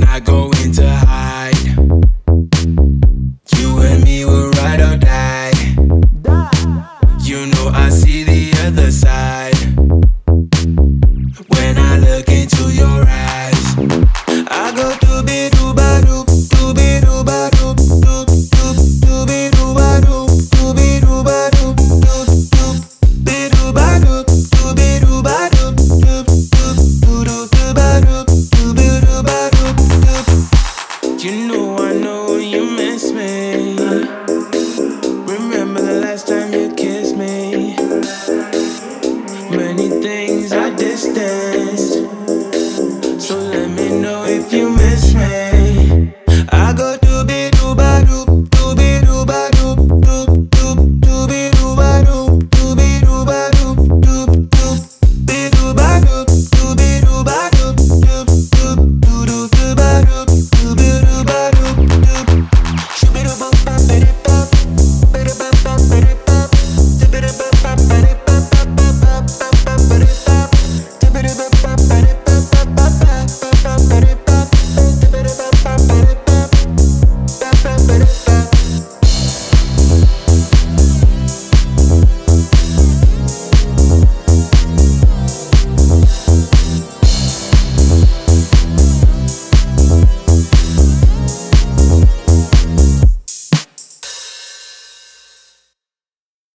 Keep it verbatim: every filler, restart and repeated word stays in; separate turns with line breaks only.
not going to hide. You and me will ride or die. You know I see the other side. When I look into your eyes, I go doobie dooba doop, doobie dooba doop, doop doop, doobie dooba doop, doobie dooba doop, doop doop, doobie dooba doop, doobie dooba doop, doop doop, doobie dooba doop, doobie dooba doop, doop. You know I know you miss me. Remember the last time you kissed me? Many things are distant, so let me know if you miss me.